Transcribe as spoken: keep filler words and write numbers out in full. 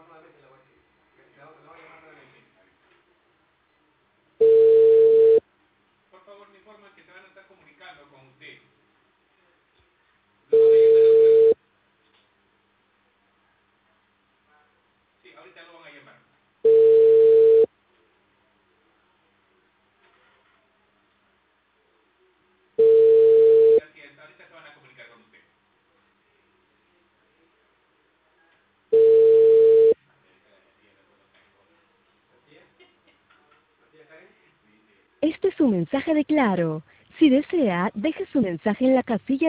Por favor, me informan que se van a estar comunicando con usted. Lo van a llamar ahora. Sí, ahorita lo van a llamar. Así es, ahorita se van a comunicar con usted. Este es un mensaje de Claro. Si desea, deje su mensaje en la casilla